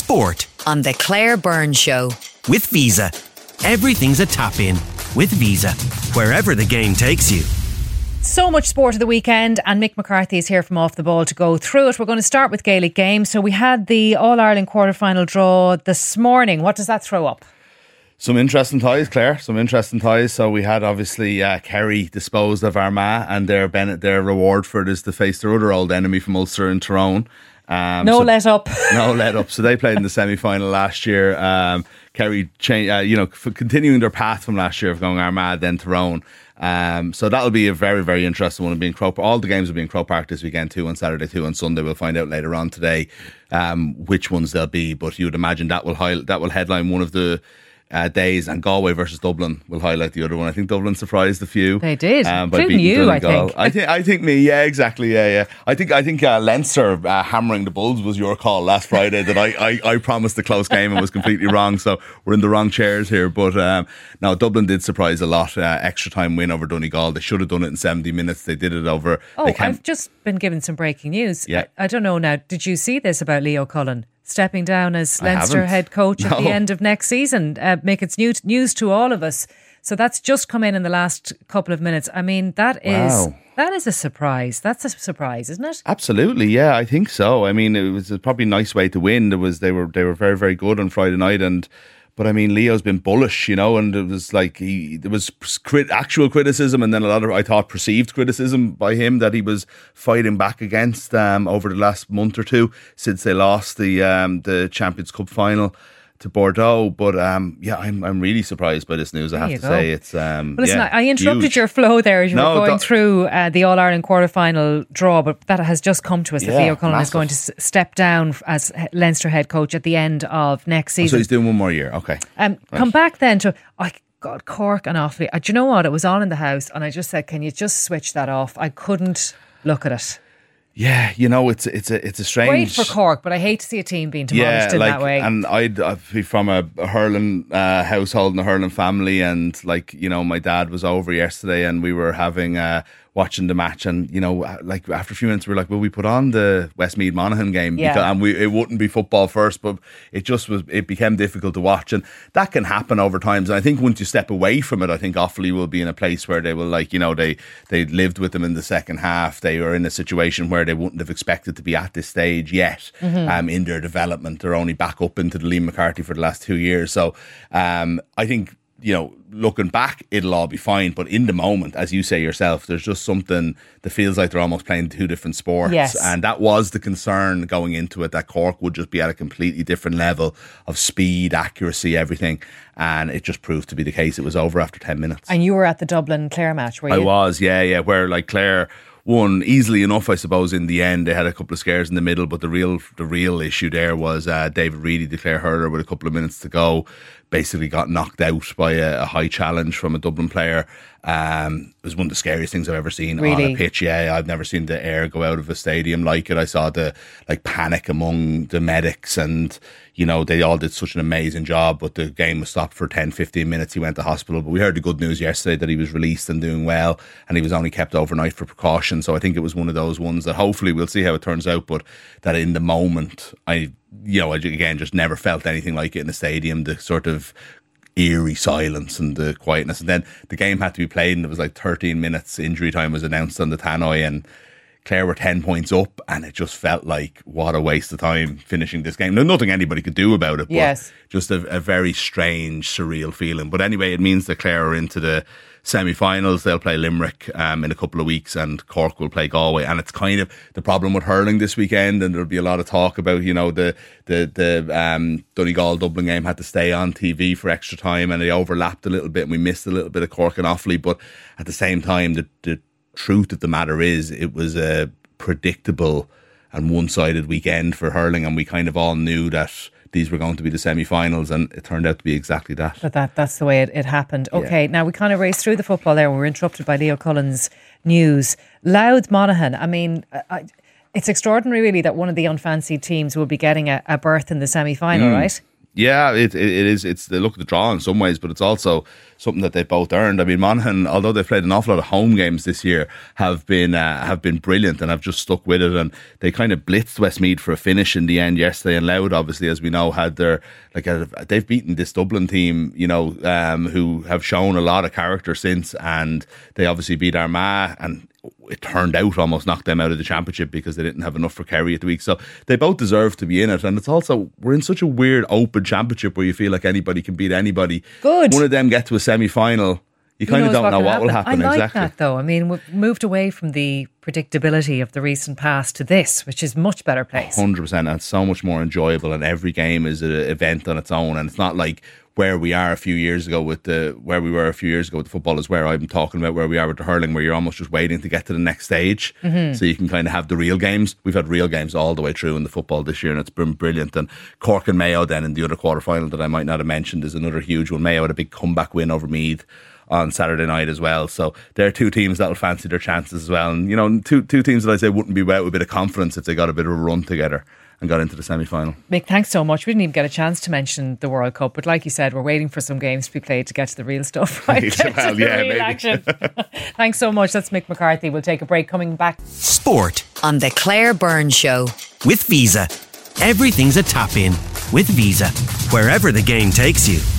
sport on the Claire Byrne Show. with Visa. Everything's a tap-in with Visa, wherever the game takes you. So much sport of the weekend, and Mick McCarthy is here from Off the Ball to go through it. We're going to start with Gaelic games. So we had the All-Ireland quarter-final draw this morning. What does that throw up? Some interesting ties, Claire. Some interesting ties. So we had obviously Kerry disposed of Armagh, and their reward for it is to face their other old enemy from Ulster in Tyrone. No let up. No let up. So they played in the semi-final last year. Kerry, continuing their path from last year of going Armagh, then Tyrone. So that'll be a very, very interesting one. Being all the games will be in Croke Park this weekend, 2 on Saturday, 2 on Sunday. We'll find out later on today which ones they'll be. But you would imagine that will headline one of the days, and Galway versus Dublin will highlight the other one. I think Dublin surprised a few. They did, by including beating you, Donegal. I think. I think me, yeah, exactly, yeah. I think Leinster hammering the Bulls was your call last Friday. That I promised a close game and was completely wrong. So we're in the wrong chairs here. But no, Dublin did surprise a lot. Extra time win over Donegal. They should have done it in 70 minutes. They did it over. I've just been given some breaking news. Yeah. I don't know now. Did you see this about Leo Cullen stepping down as Leinster head coach at the end of next season? Make it's news to all of us. So that's just come in the last couple of minutes. I mean, that is a surprise. That's a surprise, isn't it? Absolutely, yeah, I think so. I mean, it was probably a nice way to win. They were very, very good on Friday night, but I mean, Leo's been bullish, and it was like there was actual criticism, and then a lot of, I thought, perceived criticism by him that he was fighting back against over the last month or two since they lost the Champions Cup final to Bordeaux. But I'm really surprised by this news. I have to say, it's listen, I interrupted huge. your flow there as you were going through the All-Ireland quarter-final draw, but that has just come to us that Leo Cullen is going to step down as Leinster head coach at the end of next season. So he's doing one more year, okay. Come back then to God, Cork and Offaly. Do you know what? It was on in the house, and I just said, can you just switch that off? I couldn't look at it. Yeah, it's a strange. Great for Cork, but I hate to see a team being demolished in that way. And I'd be from a hurling household and a hurling family, and my dad was over yesterday, and we were watching the match, and after a few minutes we were like, will we put on the Westmeath Monaghan game? Yeah. It wouldn't be football first, but it became difficult to watch, and that can happen over times. And I think once you step away from it, I think Offaly will be in a place where they will they lived with them in the second half. They were in a situation where they wouldn't have expected to be at this stage yet in their development. They're only back up into the Liam McCarthy for the last 2 years. So I think, looking back, it'll all be fine. But in the moment, as you say yourself, there's just something that feels like they're almost playing two different sports. Yes. And that was the concern going into it, that Cork would just be at a completely different level of speed, accuracy, everything. And it just proved to be the case. It was over after 10 minutes. And you were at the Dublin-Clare match, were you? I was, yeah, where Clare won easily enough, I suppose. In the end, they had a couple of scares in the middle, but the real issue there was David Reedy, the Clare hurler, with a couple of minutes to go, basically got knocked out by a high challenge from a Dublin player. It was one of the scariest things I've ever seen on a pitch. Yeah, I've never seen the air go out of a stadium like it. I saw the panic among the medics, and they all did such an amazing job, but the game was stopped for 10-15 minutes. He went to hospital, but we heard the good news yesterday that he was released and doing well, and he was only kept overnight for precaution. So I think it was one of those ones that hopefully we'll see how it turns out, but that in the moment I just never felt anything like it in the stadium, the sort of eerie silence and the quietness. And then the game had to be played, and it was 13 minutes. Injury time was announced on the tannoy, and Clare were 10 points up, and it just felt like, what a waste of time finishing this game. Now, nothing anybody could do about it, but just a very strange, surreal feeling. But anyway, it means that Clare are into the semi-finals. They'll play Limerick in a couple of weeks, and Cork will play Galway. And it's kind of the problem with hurling this weekend, and there'll be a lot of talk about the Donegal Dublin game had to stay on TV for extra time, and they overlapped a little bit, and we missed a little bit of Cork and Offaly. But at the same time, the truth of the matter is, it was a predictable and one-sided weekend for hurling, and we kind of all knew that these were going to be the semi-finals, and it turned out to be exactly that. But that's the way it happened. Okay, Now we kind of raced through the football there, and we were interrupted by Leo Cullen's news. Louth Monaghan, I mean, it's extraordinary really that one of the unfancied teams will be getting a berth in the semi-final, right? Yeah, it is. It's the look of the draw in some ways, but it's also something that they've both earned. I mean, Monaghan, although they've played an awful lot of home games this year, have been brilliant and have just stuck with it. And they kind of blitzed Westmeath for a finish in the end yesterday. And Louth, obviously, as we know, had their they've beaten this Dublin team, who have shown a lot of character since, and they obviously beat Armagh, and it turned out almost knocked them out of the championship because they didn't have enough for Kerry at the week. So they both deserve to be in it. And it's also, we're in such a weird open championship where you feel like anybody can beat anybody. Good. One of them get to a semi-final, you kind of don't know what will happen. I like that though. I mean, we've moved away from the predictability of the recent past to this, which is much better place. 100%. And it's so much more enjoyable, and every game is an event on its own. And it's not like where we were a few years ago with the football, is where I'm talking about where we are with the hurling, where you're almost just waiting to get to the next stage. So you can kind of have the real games. We've had real games all the way through in the football this year, and it's been brilliant. And Cork and Mayo then in the other quarter-final that I might not have mentioned is another huge one. Mayo had a big comeback win over Meath on Saturday night as well. So they're two teams that'll fancy their chances as well. And, two teams that I say wouldn't be without a bit of confidence if they got a bit of a run together and got into the semi-final. Mick, thanks so much. We didn't even get a chance to mention the World Cup, but like you said, we're waiting for some games to be played to get to the real stuff, right? Real action. Thanks so much. That's Mick McCarthy. We'll take a break. Coming back. Sport on the Claire Byrne Show with Visa. Everything's a tap in with Visa, wherever the game takes you.